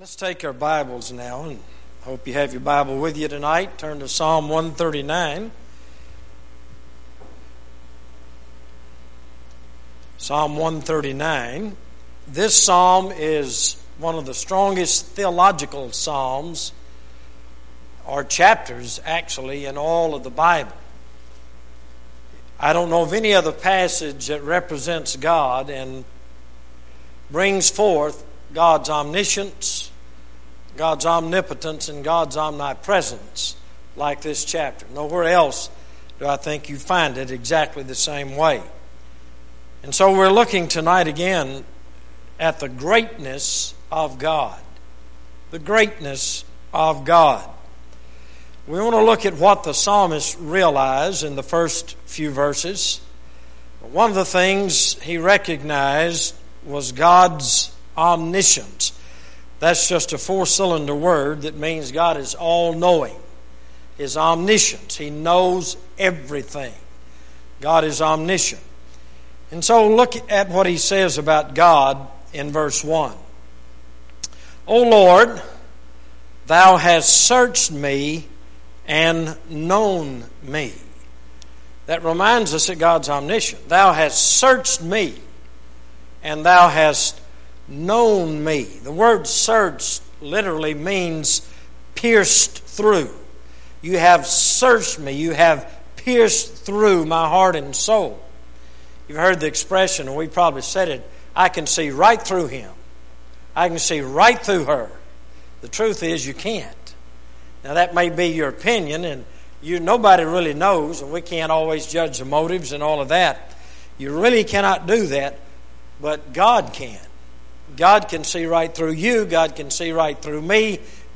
Let's take our Bibles now, and I hope you have your Bible with you tonight. Turn to Psalm 139. Psalm 139. This psalm is one of the strongest theological psalms, or chapters actually, in all of the Bible. I don't know of any other passage that represents God and brings forth God's omniscience, God's omnipotence, and God's omnipresence like this chapter. Nowhere else do I think you find it exactly the same way. And so we're looking tonight again at the greatness of God. The greatness of God. We want to look at what the psalmist realized in the first few verses. One of the things he recognized was God's omniscience. That's just a four-cylinder word that means God is all-knowing. His omniscience. He knows everything. God is omniscient. And so look at what he says about God in verse 1. O Lord, thou hast searched me and known me. That reminds us that God's omniscient. Thou hast searched me and thou hast known me. The word searched literally means pierced through. You have searched me. You have pierced through my heart and soul. You've heard the expression, and we probably said it, I can see right through him. I can see right through her. The truth is you can't. Now that may be your opinion, and nobody really knows, and we can't always judge the motives and all of that. You really cannot do that, but God can. God can see right through you. God can see right through me.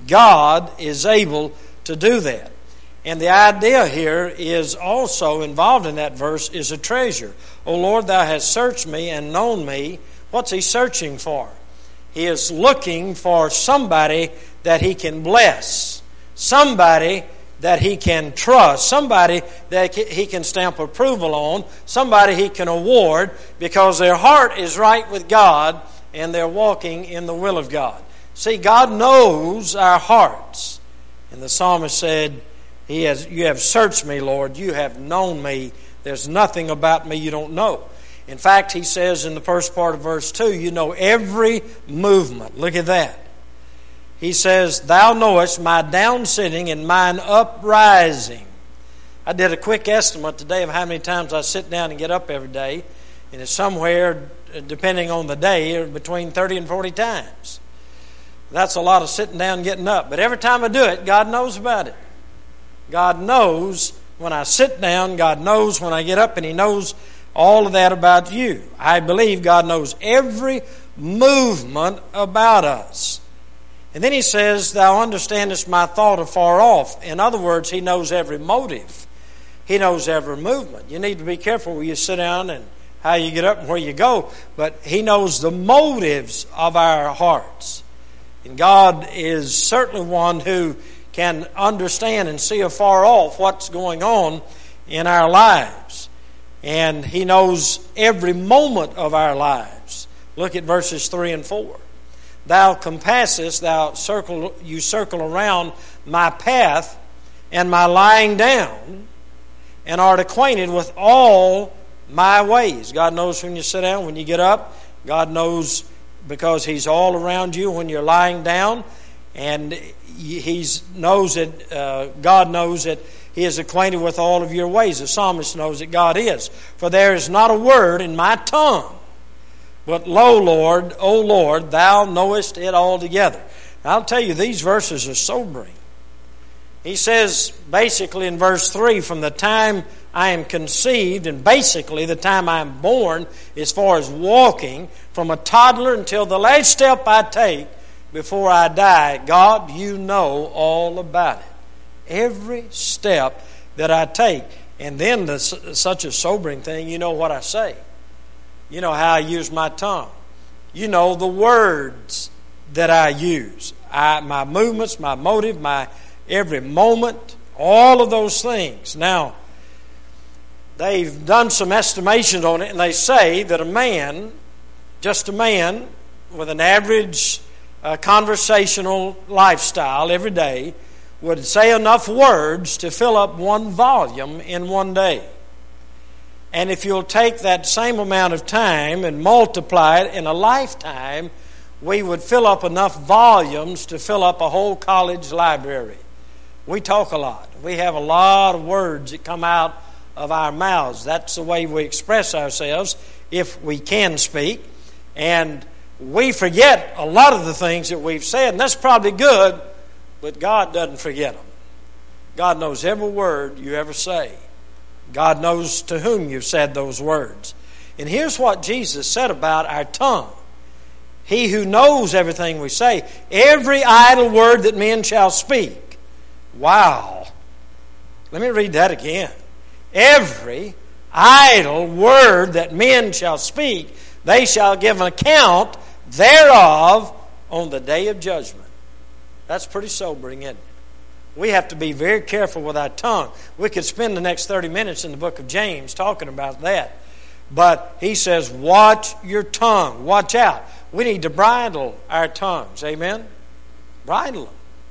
God is able to do that. And the idea here is also involved in that verse is a treasure. O Lord, thou hast searched me and known me. What's he searching for? He is looking for somebody that he can bless. Somebody that he can trust. Somebody that he can stamp approval on. Somebody he can award because their heart is right with God and they're walking in the will of God. See, God knows our hearts. And the psalmist said, you have searched me, Lord. You have known me. There's nothing about me you don't know. In fact, he says in the first part of verse 2, you know every movement. Look at that. He says, thou knowest my down sitting and mine uprising. I did a quick estimate today of how many times I sit down and get up every day. And it's somewhere, depending on the day, between 30 and 40 times. That's a lot of sitting down and getting up. But every time I do it, God knows about it. God knows when I sit down, God knows when I get up, and he knows all of that about you. I believe God knows every movement about us. And then he says, thou understandest my thought afar off. In other words, he knows every motive. He knows every movement. You need to be careful where you sit down and how you get up and where you go. But he knows the motives of our hearts. And God is certainly one who can understand and see afar off what's going on in our lives. And he knows every moment of our lives. Look at verses 3 and 4. Thou compassest, you circle around my path and my lying down, and art acquainted with all my ways. God knows when you sit down, when you get up. God knows because he's all around you when you're lying down. And God knows that he is acquainted with all of your ways. The psalmist knows that God is. For there is not a word in my tongue, but lo, Lord, O Lord, thou knowest it altogether. Now, I'll tell you, these verses are sobering. He says, basically in verse 3, from the time I am conceived, and basically the time I am born, as far as walking, from a toddler until the last step I take before I die, God, you know all about it. Every step that I take. And then such a sobering thing, you know what I say. You know how I use my tongue. You know the words that I use. My movements, my motive, my every moment, all of those things. Now, they've done some estimations on it, and they say that just a man with an average conversational lifestyle every day would say enough words to fill up one volume in one day. And if you'll take that same amount of time and multiply it in a lifetime, we would fill up enough volumes to fill up a whole college library. We talk a lot. We have a lot of words that come out of our mouths. That's the way we express ourselves if we can speak. And we forget a lot of the things that we've said, and that's probably good, but God doesn't forget them. God knows every word you ever say. God knows to whom you've said those words. And here's what Jesus said about our tongue. He who knows everything we say, every idle word that men shall speak. Wow. Let me read that again. Every idle word that men shall speak, they shall give an account thereof on the day of judgment. That's pretty sobering, isn't it? We have to be very careful with our tongue. We could spend the next 30 minutes in the book of James talking about that. But he says, watch your tongue. Watch out. We need to bridle our tongues. Amen? Bridle them.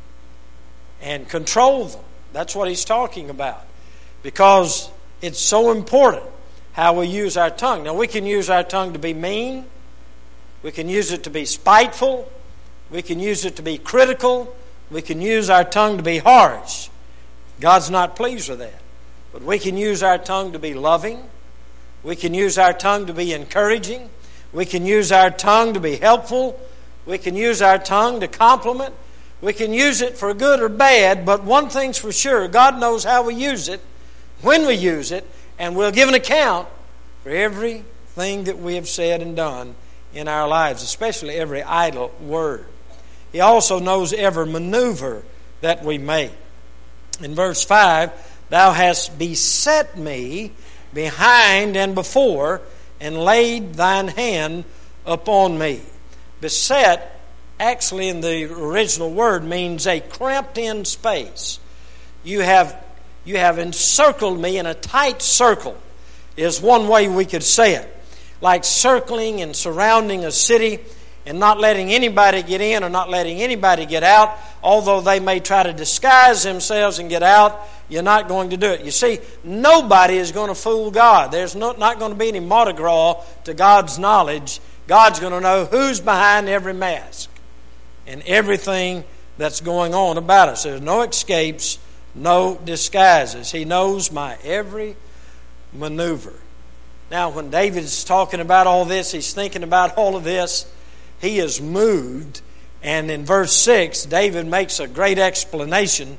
And control them. That's what he's talking about. Because it's so important how we use our tongue. Now, we can use our tongue to be mean. We can use it to be spiteful. We can use it to be critical. We can use our tongue to be harsh. God's not pleased with that. But we can use our tongue to be loving. We can use our tongue to be encouraging. We can use our tongue to be helpful. We can use our tongue to compliment. We can use it for good or bad, but one thing's for sure, God knows how we use it, when we use it, and we'll give an account for everything that we have said and done in our lives, especially every idle word. He also knows every maneuver that we make. In verse 5, thou hast beset me behind and before, and laid thine hand upon me. Beset, actually in the original word, means a cramped in space. You have encircled me in a tight circle, is one way we could say it. Like circling and surrounding a city and not letting anybody get in or not letting anybody get out. Although they may try to disguise themselves and get out, you're not going to do it. You see, nobody is going to fool God. There's not going to be any Mardi Gras to God's knowledge. God's going to know who's behind every mask and everything that's going on about us. There's no escapes, no disguises. He knows my every maneuver. Now, when David's talking about all this, he's thinking about all of this, he is moved. And in verse 6, David makes a great explanation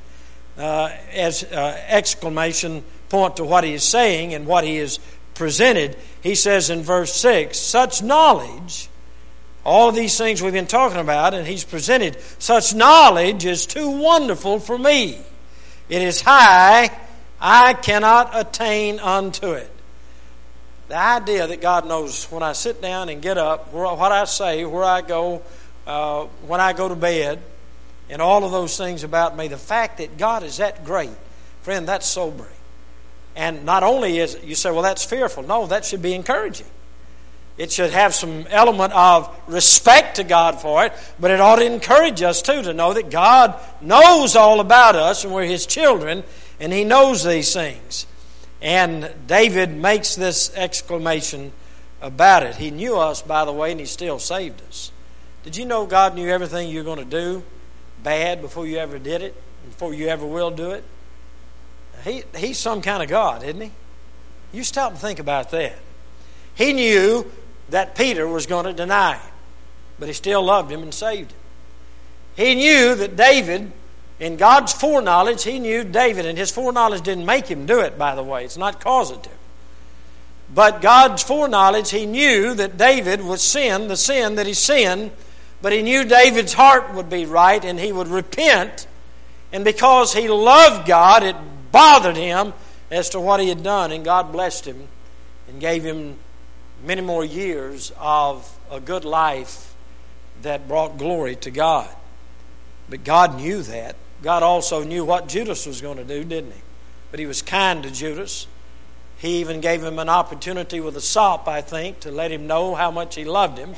exclamation point to what he is saying and what he is presented. He says in verse 6, such knowledge, all of these things we've been talking about, and he's presented, such knowledge is too wonderful for me. It is high, I cannot attain unto it. The idea that God knows when I sit down and get up, what I say, where I go, when I go to bed, and all of those things about me, the fact that God is that great, friend, that's sobering. And not only is it, you say, well, that's fearful. No, that should be encouraging. It should have some element of respect to God for it, but it ought to encourage us too to know that God knows all about us and we're His children, and He knows these things. And David makes this exclamation about it. He knew us, by the way, and He still saved us. Did you know God knew everything you're going to do bad before you ever did it, before you ever will do it? He's some kind of God, isn't He? You stop and think about that. He knew that Peter was going to deny Him, but He still loved him and saved him. He knew that David, in God's foreknowledge, He knew David, and His foreknowledge didn't make him do it, by the way. It's not causative. But God's foreknowledge, He knew that David would sin, the sin that he sinned, but He knew David's heart would be right and he would repent. And because he loved God, it bothered him as to what he had done, and God blessed him and gave him many more years of a good life that brought glory to God. But God knew that. God also knew what Judas was going to do, didn't He? But He was kind to Judas. He even gave him an opportunity with a sop, I think, to let him know how much He loved him.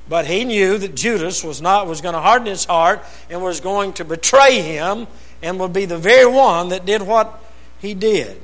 But he knew that Judas was going to harden his heart and was going to betray him and would be the very one that did what he did.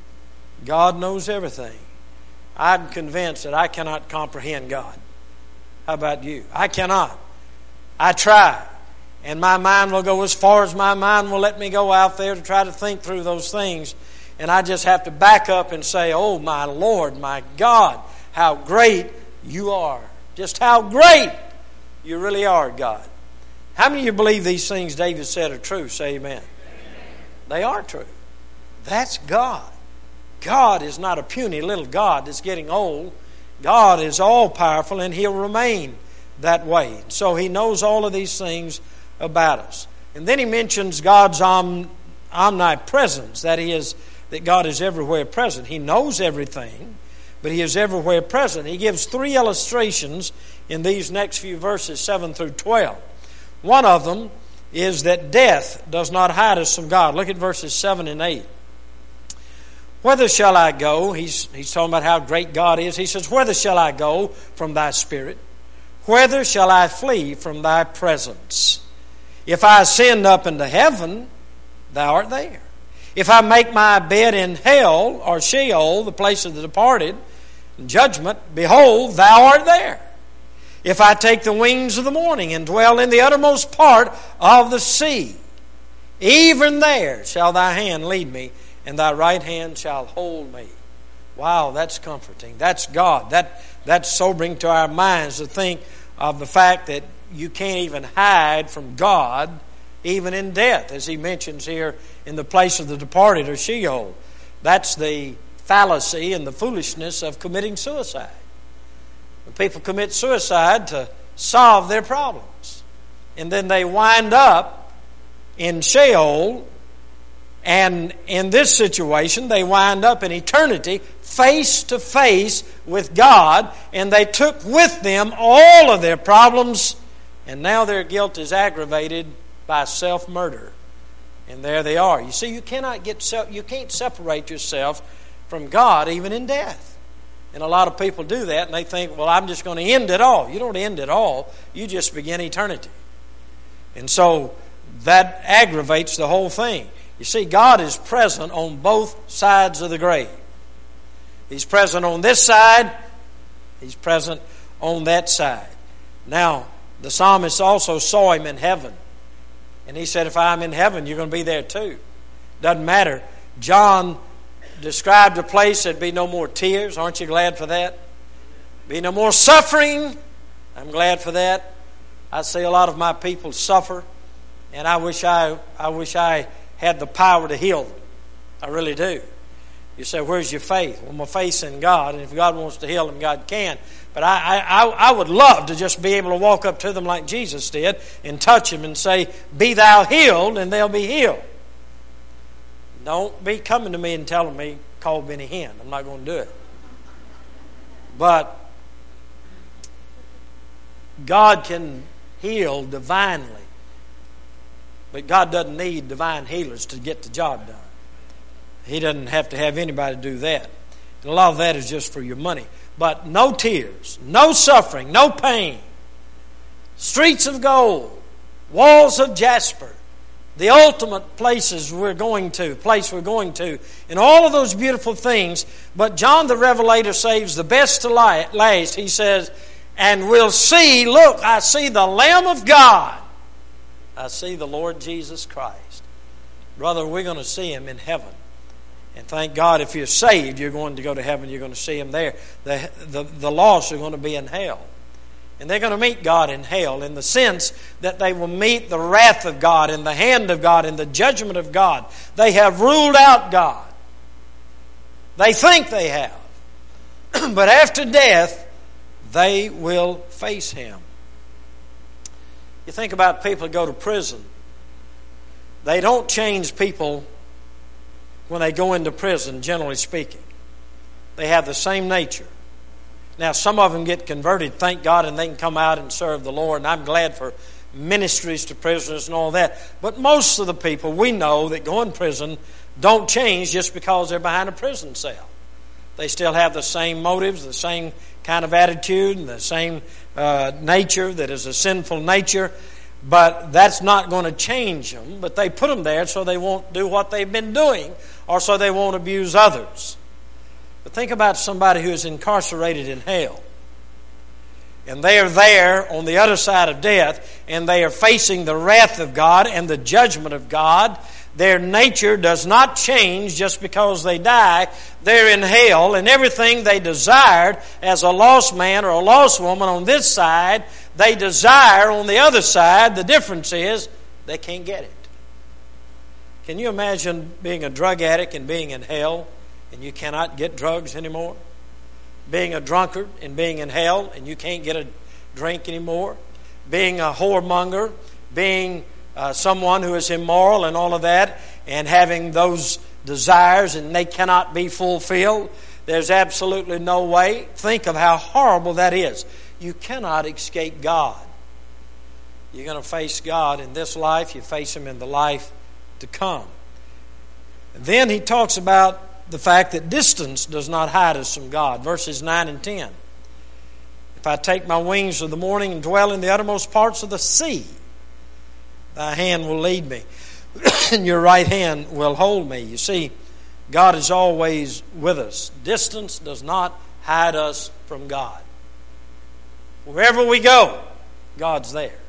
God knows everything. I'm convinced that I cannot comprehend God. How about you? I cannot. I try. And my mind will go as far as my mind will let me go out there to try to think through those things. And I just have to back up and say, oh my Lord, my God, how great you are. Just how great you really are, God. How many of you believe these things David said are true? Say amen. They are true. That's God. God is not a puny little God that's getting old. God is all-powerful, and He'll remain that way. So He knows all of these things about us. And then He mentions God's omnipresence. That is, that God is everywhere present. He knows everything, but He is everywhere present. He gives 3 illustrations in these next few verses, 7 through 12. One of them is that death does not hide us from God. Look at verses 7 and 8. Whither shall I go? He's talking about how great God is. He says, whither shall I go from thy spirit? Whither shall I flee from thy presence? If I ascend up into heaven, thou art there. If I make my bed in hell, or Sheol, the place of the departed, in judgment, behold, thou art there. If I take the wings of the morning and dwell in the uttermost part of the sea, even there shall thy hand lead me, and thy right hand shall hold me. Wow, that's comforting. That's God. That's sobering to our minds to think of the fact that you can't even hide from God, even in death, as He mentions here in the place of the departed, or Sheol. That's the fallacy and the foolishness of committing suicide. When people commit suicide to solve their problems, and then they wind up in Sheol. And in this situation, they wind up in eternity face to face with God, and they took with them all of their problems, and now their guilt is aggravated by self-murder. And there they are. You see, you can't separate yourself from God even in death. And a lot of people do that, and they think, well, I'm just going to end it all. You don't end it all. You just begin eternity. And so that aggravates the whole thing. You see, God is present on both sides of the grave. He's present on this side. He's present on that side. Now, the psalmist also saw Him in heaven. And he said, if I'm in heaven, you're going to be there too. Doesn't matter. John described a place there'd be no more tears. Aren't you glad for that? Be no more suffering. I'm glad for that. I see a lot of my people suffer, and I wish I had the power to heal them. I really do. You say, where's your faith? Well, my faith's in God, and if God wants to heal them, God can. But I would love to just be able to walk up to them like Jesus did and touch them and say, be thou healed, and they'll be healed. Don't be coming to me and telling me, call Benny Hinn. I'm not going to do it. But God can heal divinely. But God doesn't need divine healers to get the job done. He doesn't have to have anybody do that. And a lot of that is just for your money. But no tears, no suffering, no pain. Streets of gold, walls of jasper, the ultimate place we're going to, and all of those beautiful things. But John the Revelator saves the best to last. He says, and we'll see, look, I see the Lamb of God. I see the Lord Jesus Christ. Brother, we're going to see Him in heaven. And thank God if you're saved, you're going to go to heaven. You're going to see Him there. The lost are going to be in hell. And they're going to meet God in hell in the sense that they will meet the wrath of God and the hand of God and the judgment of God. They have ruled out God. They think they have. But after death, they will face Him. You think about people who go to prison. They don't change people when they go into prison, generally speaking. They have the same nature. Now, some of them get converted, thank God, and they can come out and serve the Lord. And I'm glad for ministries to prisoners and all that. But most of the people we know that go in prison don't change just because they're behind a prison cell. They still have the same motives, the same kind of attitude, and the same nature that is a sinful nature, but that's not going to change them. But they put them there so they won't do what they've been doing or so they won't abuse others. But think about somebody who is incarcerated in hell. And they are there on the other side of death, and they are facing the wrath of God and the judgment of God. Their nature does not change just because they die. They're in hell, and everything they desired as a lost man or a lost woman on this side, they desire on the other side. The difference is they can't get it. Can you imagine being a drug addict and being in hell and you cannot get drugs anymore? Being a drunkard and being in hell and you can't get a drink anymore? Being a whoremonger, being someone who is immoral and all of that, and having those desires and they cannot be fulfilled? There's absolutely no way. Think of how horrible that is. You cannot escape God. You're going to face God in this life. You face Him in the life to come. And then he talks about the fact that distance does not hide us from God. Verses 9 and 10. If I take my wings of the morning and dwell in the uttermost parts of the sea, thy hand will lead me, and your right hand will hold me. You see, God is always with us. Distance does not hide us from God. Wherever we go, God's there.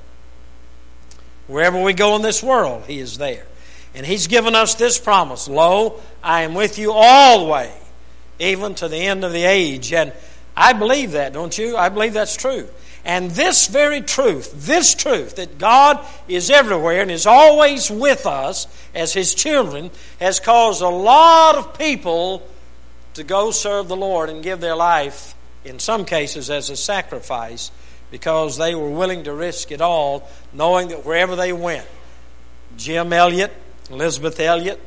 Wherever we go in this world, He is there. And He's given us this promise: Lo, I am with you always, even to the end of the age. And I believe that, don't you? I believe that's true. And this very truth, that God is everywhere and is always with us as His children, has caused a lot of people to go serve the Lord and give their life, in some cases, as a sacrifice, because they were willing to risk it all, knowing that wherever they went, Jim Elliott, Elizabeth Elliott,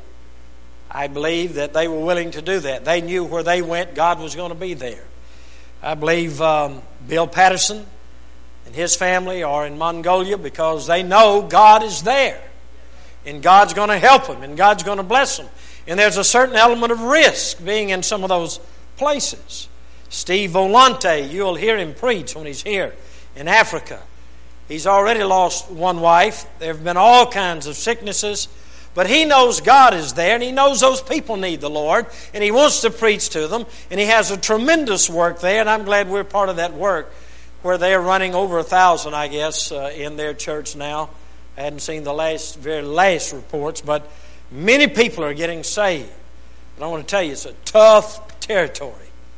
I believe that they were willing to do that. They knew where they went, God was going to be there. I believe Bill Patterson and his family are in Mongolia because they know God is there. And God's going to help them, and God's going to bless them. And there's a certain element of risk being in some of those places. Steve Volante, you'll hear him preach when he's here in Africa. He's already lost one wife. There have been all kinds of sicknesses. But he knows God is there, and he knows those people need the Lord, and he wants to preach to them, and he has a tremendous work there, and I'm glad we're part of that work, where they're running over 1,000, I guess, in their church now. I hadn't seen the very last reports, but many people are getting saved. And I want to tell you, it's a tough territory.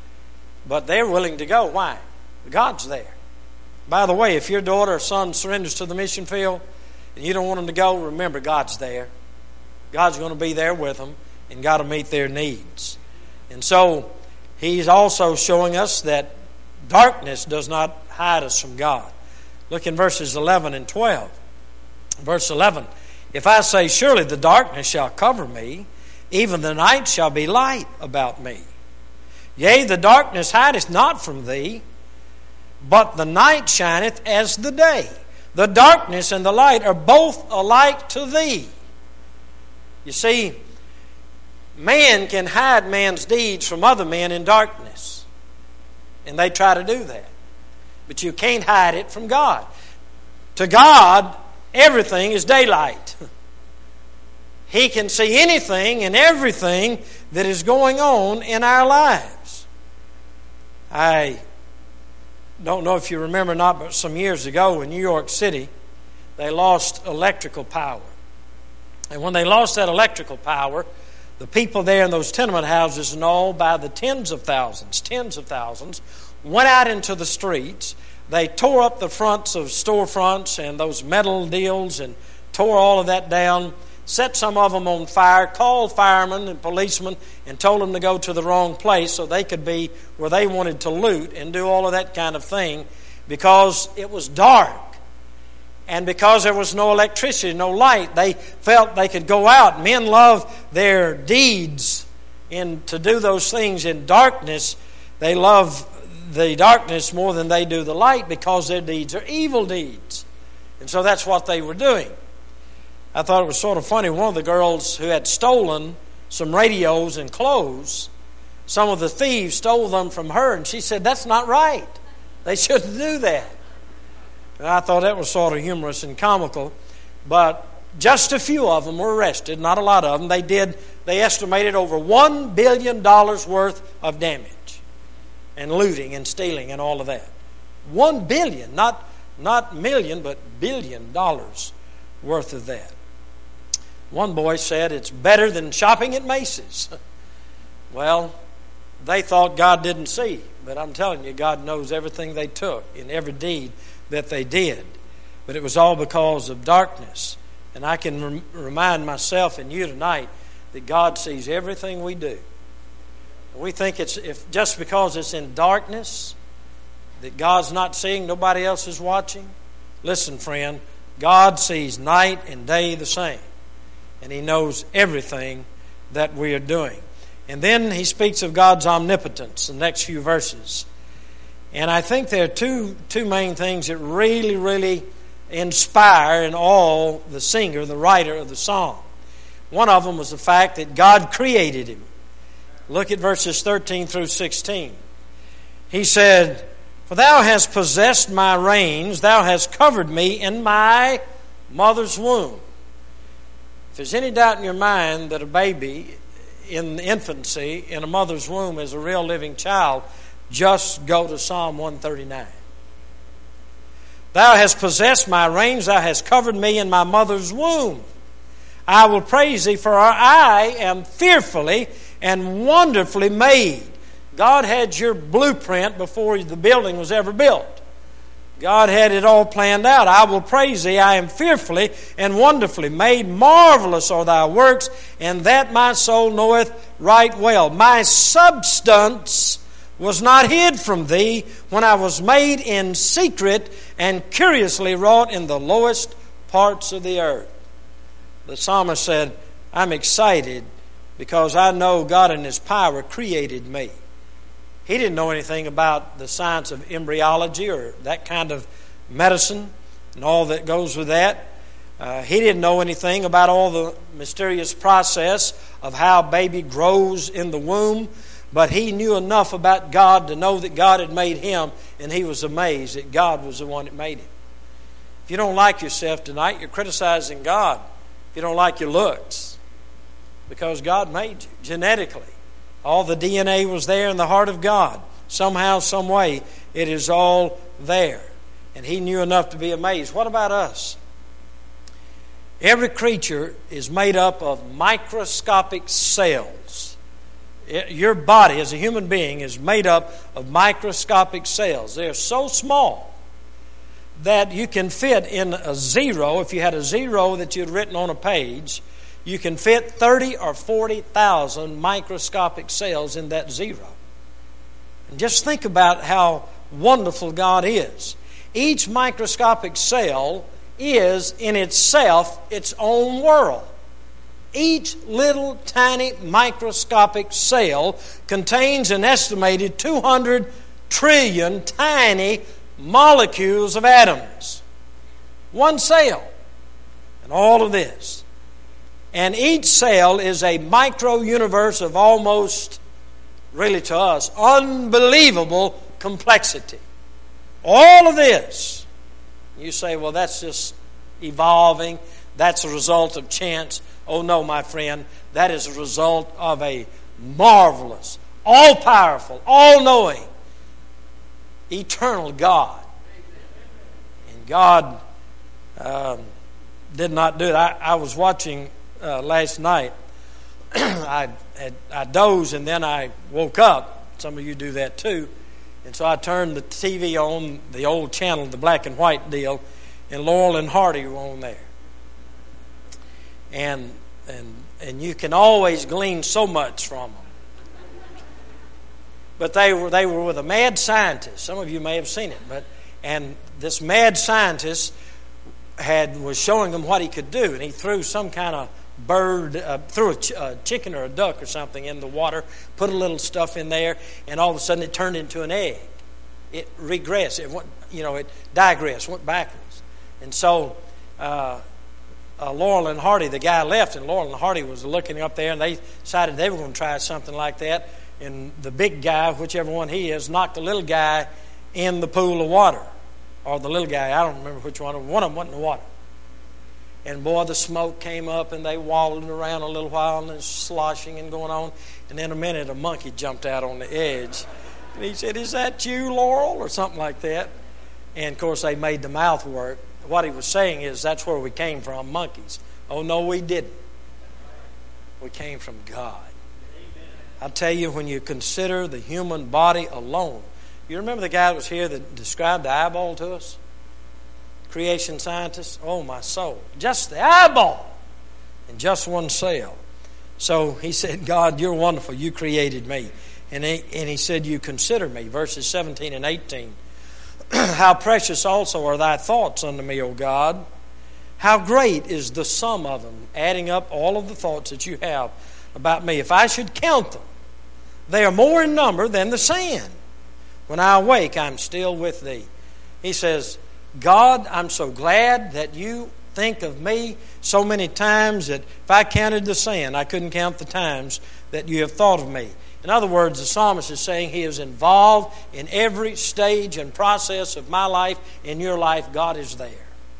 But they're willing to go. Why? God's there. By the way, if your daughter or son surrenders to the mission field and you don't want them to go, remember, God's there. God's going to be there with them, and God will meet their needs. And so He's also showing us that darkness does not hide us from God. Look in verses 11 and 12. Verse 11, if I say, surely the darkness shall cover me, even the night shall be light about me. Yea, the darkness hideth not from thee, but the night shineth as the day. The darkness and the light are both alike to thee. You see, man can hide man's deeds from other men in darkness. And they try to do that. But you can't hide it from God. To God, everything is daylight. He can see anything and everything that is going on in our lives. I don't know if you remember or not, but some years ago in New York City, they lost electrical power. And when they lost that electrical power, the people there in those tenement houses and all, by the tens of thousands, went out into the streets. They tore up the fronts of storefronts and those metal deals and tore all of that down, set some of them on fire, called firemen and policemen and told them to go to the wrong place so they could be where they wanted to loot and do all of that kind of thing, because it was dark. And because there was no electricity, no light, they felt they could go out. Men love their deeds and to do those things in darkness. They love the darkness more than they do the light because their deeds are evil deeds. And so that's what they were doing. I thought it was sort of funny. One of the girls who had stolen some radios and clothes, some of the thieves stole them from her, and she said, that's not right. They shouldn't do that. And I thought that was sort of humorous and comical. But just a few of them were arrested, not a lot of them. They estimated over $1 billion worth of damage and looting and stealing and all of that. $1 billion, not million, but $1 billion worth of that. One boy said it's better than shopping at Macy's. Well, they thought God didn't see, but I'm telling you, God knows everything they took in every deed that they did. But it was all because of darkness. And I can remind myself and you tonight that God sees everything we do. We think just because it's in darkness that God's not seeing, nobody else is watching. Listen, friend, God sees night and day the same. And He knows everything that we are doing. And then He speaks of God's omnipotence in the next few verses. And I think there are two main things that really, really inspire in all the singer, the writer of the song. One of them was the fact that God created him. Look at verses 13 through 16. He said, "For thou hast possessed my reins, thou hast covered me in my mother's womb." If there's any doubt in your mind that a baby in infancy in a mother's womb is a real living child, just go to Psalm 139. Thou hast possessed my reins, thou hast covered me in my mother's womb. I will praise thee, for I am fearfully and wonderfully made. God had your blueprint before the building was ever built. God had it all planned out. I will praise thee, I am fearfully and wonderfully made. Marvelous are thy works, and that my soul knoweth right well. My substance was not hid from thee when I was made in secret and curiously wrought in the lowest parts of the earth. The psalmist said, I'm excited because I know God in His power created me. He didn't know anything about the science of embryology or that kind of medicine and all that goes with that. He didn't know anything about all the mysterious process of how a baby grows in the womb. But he knew enough about God to know that God had made him, and he was amazed that God was the one that made him. If you don't like yourself tonight, you're criticizing God. If you don't like your looks, because God made you genetically. All the DNA was there in the heart of God. Somehow, some way, it is all there. And He knew enough to be amazed. What about us? Every creature is made up of microscopic cells. Your body as a human being is made up of microscopic cells. They're so small that you can fit in a zero. If you had a zero that you'd written on a page, you can fit 30 or 40,000 microscopic cells in that zero. And just think about how wonderful God is. Each microscopic cell is in itself its own world. Each little tiny microscopic cell contains an estimated 200 trillion tiny molecules of atoms. One cell. And all of this. And each cell is a micro-universe of almost, really to us, unbelievable complexity. All of this. You say, well, that's just evolving. That's a result of chance. Oh no, my friend. That is a result of a marvelous, all-powerful, all-knowing, eternal God. And God did not do it. I was watching last night. I dozed and then I woke up. Some of you do that too. And so I turned the TV on, the old channel, the black and white deal, and Laurel and Hardy were on there. And you can always glean so much from them. But they were with a mad scientist. Some of you may have seen it. And this mad scientist was showing them what he could do, and he threw some kind of bird, threw a chicken or a duck or something in the water, put a little stuff in there, and all of a sudden it turned into an egg. It regressed. It went, it digressed, went backwards. And so Laurel and Hardy, the guy left, and Laurel and Hardy was looking up there, and they decided they were going to try something like that. And the big guy, whichever one he is, knocked the little guy in the pool of water. or the little guy, I don't remember which one of them went in the water. And boy, the smoke came up and they wallowed around a little while and it's sloshing and going on. And in a minute, a monkey jumped out on the edge. And he said, "Is that you, Laurel?" or something like that. And of course, they made the mouth work. What he was saying is, that's where we came from, monkeys. Oh, no, we didn't. We came from God. I tell you, when you consider the human body alone, you remember the guy that was here that described the eyeball to us? Creation scientist? Oh, my soul. Just the eyeball in just one cell. So he said, "God, you're wonderful. You created me." And he said, "You consider me." Verses 17 and 18. "How precious also are thy thoughts unto me, O God. How great is the sum of them," adding up all of the thoughts that you have about me. "If I should count them, they are more in number than the sand. When I awake, I'm still with thee." He says, "God, I'm so glad that you think of me so many times that if I counted the sand, I couldn't count the times that you have thought of me." In other words, the psalmist is saying he is involved in every stage and process of my life, in your life. God is there.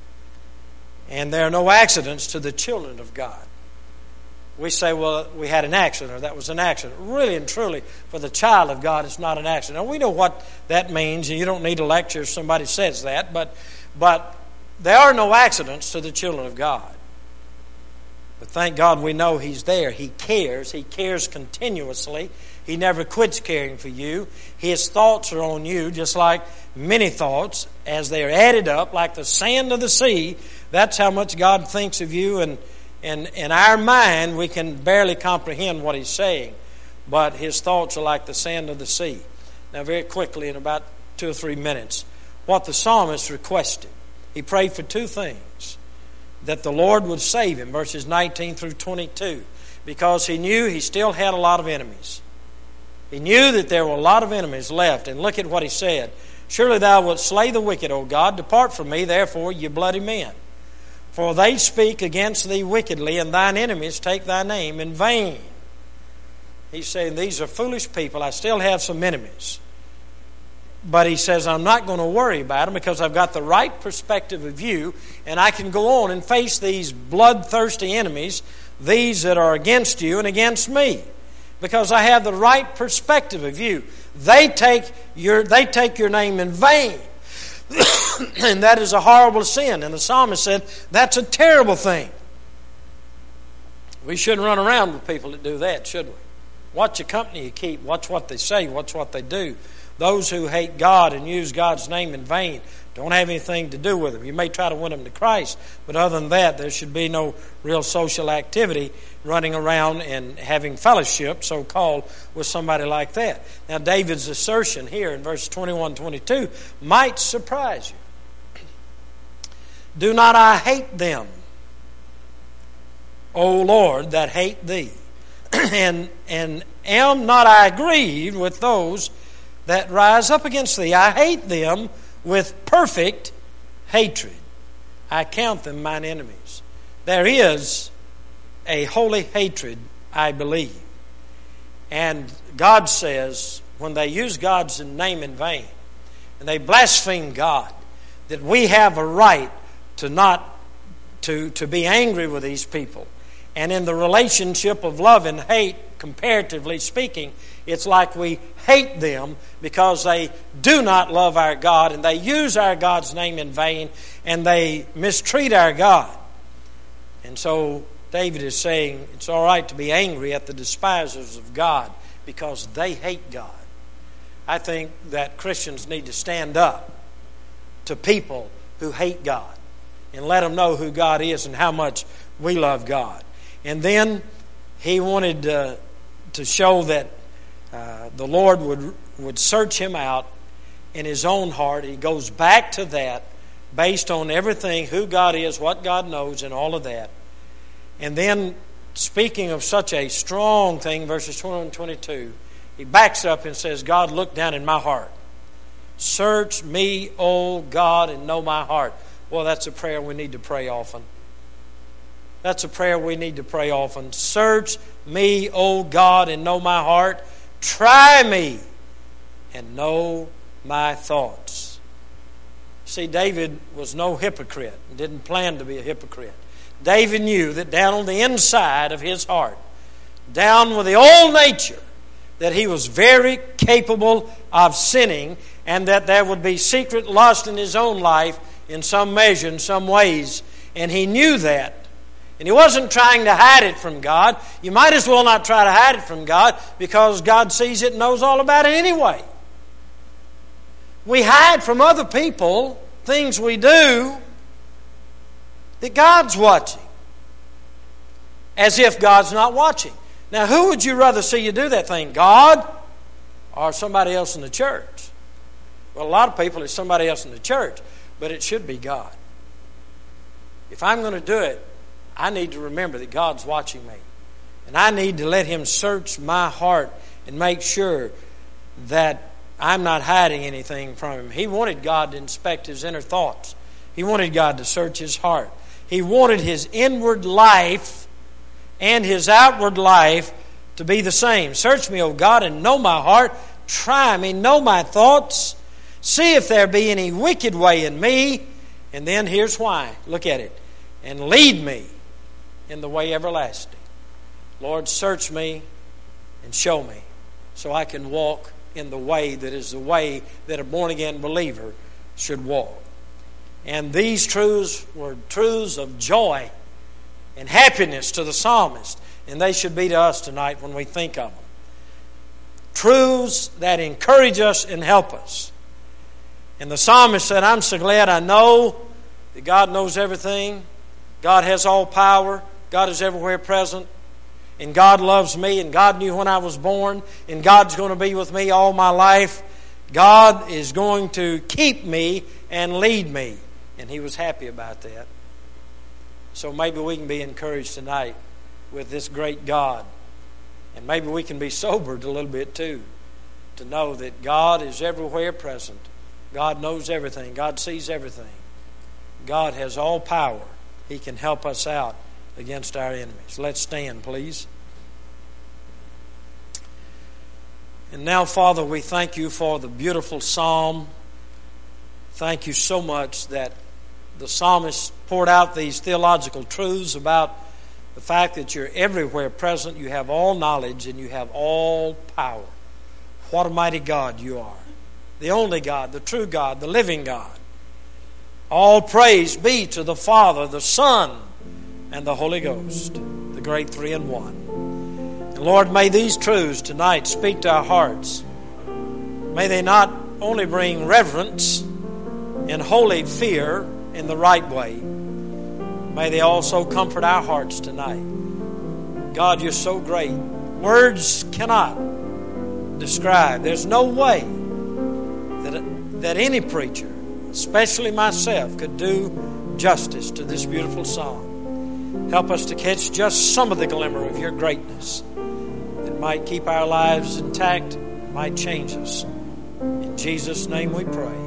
And there are no accidents to the children of God. We say, well, we had an accident, or that was an accident. Really and truly, for the child of God, it's not an accident. Now, we know what that means, and you don't need a lecture if somebody says that, but there are no accidents to the children of God. But thank God we know He's there. He cares. He cares continuously. He never quits caring for you. His thoughts are on you, just like many thoughts, as they are added up, like the sand of the sea. That's how much God thinks of you, and in our mind, we can barely comprehend what He's saying. But His thoughts are like the sand of the sea. Now, very quickly, in about 2 or 3 minutes, what the psalmist requested. He prayed for two things. That the Lord would save him, verses 19 through 22. Because he knew he still had a lot of enemies. He knew that there were a lot of enemies left. And look at what he said. "Surely thou wilt slay the wicked, O God. Depart from me, therefore, ye bloody men. For they speak against thee wickedly, and thine enemies take thy name in vain." He's saying, these are foolish people. I still have some enemies. But he says, I'm not going to worry about them because I've got the right perspective of you, and I can go on and face these bloodthirsty enemies, these that are against you and against me, because I have the right perspective of you. They take your name in vain. And that is a horrible sin. And the psalmist said, that's a terrible thing. We shouldn't run around with people that do that, should we? Watch the company you keep. Watch what they say. Watch what they do. Those who hate God and use God's name in vain don't have anything to do with them. You may try to win them to Christ, but other than that, there should be no real social activity running around and having fellowship, so-called, with somebody like that. Now, David's assertion here in verse 21-22 might surprise you. "Do not I hate them, O Lord, that hate thee? and am not I grieved with those that rise up against thee? I hate them with perfect hatred. I count them mine enemies." There is a holy hatred, I believe. And God says, when they use God's name in vain, and they blaspheme God, that we have a right to be angry with these people. And in the relationship of love and hate, comparatively speaking, it's like we hate them because they do not love our God, and they use our God's name in vain, and they mistreat our God. And so David is saying it's all right to be angry at the despisers of God because they hate God. I think that Christians need to stand up to people who hate God and let them know who God is and how much we love God. And then he wanted to show that the Lord would search him out in his own heart. He goes back to that based on everything, who God is, what God knows, and all of that. And then, speaking of such a strong thing, verses 21 and 22, he backs up and says, God, look down in my heart. Search me, O God, and know my heart. Well, that's a prayer we need to pray often. That's a prayer we need to pray often. Search me, O God, and know my heart. Try me and know my thoughts. See, David was no hypocrite and didn't plan to be a hypocrite. David knew that down on the inside of his heart, down with the old nature, that he was very capable of sinning, and that there would be secret lust in his own life in some measure, in some ways. And he knew that. And he wasn't trying to hide it from God. You might as well not try to hide it from God, because God sees it and knows all about it anyway. We hide from other people things we do that God's watching, as if God's not watching. Now, who would you rather see you do that thing, God or somebody else in the church? Well, a lot of people, it's somebody else in the church, but it should be God. If I'm going to do it, I need to remember that God's watching me. And I need to let Him search my heart and make sure that I'm not hiding anything from Him. He wanted God to inspect his inner thoughts. He wanted God to search his heart. He wanted his inward life and his outward life to be the same. Search me, O God, and know my heart. Try me, know my thoughts. See if there be any wicked way in me. And then here's why. Look at it. And lead me in the way everlasting. Lord, search me and show me, so I can walk in the way that is the way that a born-again believer should walk. And these truths were truths of joy and happiness to the psalmist, and they should be to us tonight when we think of them. Truths that encourage us and help us. And the psalmist said, I'm so glad I know that God knows everything. God has all power. God is everywhere present. And God loves me, and God knew when I was born, and God's going to be with me all my life. God is going to keep me and lead me. And he was happy about that. So maybe we can be encouraged tonight with this great God. And maybe we can be sobered a little bit too, to know that God is everywhere present. God knows everything. God sees everything. God has all power. He can help us out against our enemies. Let's stand, please. And now, Father, we thank you for the beautiful psalm. Thank you so much that the psalmist poured out these theological truths about the fact that you're everywhere present, you have all knowledge, and you have all power. What a mighty God you are. The only God, the true God, the living God. All praise be to the Father, the Son, and the Holy Ghost, the great three in one. And Lord, may these truths tonight speak to our hearts. May they not only bring reverence and holy fear in the right way, may they also comfort our hearts tonight. God, you're so great. Words cannot describe. There's no way that any preacher, especially myself, could do justice to this beautiful song. Help us to catch just some of the glimmer of your greatness that might keep our lives intact, might change us. In Jesus' name we pray.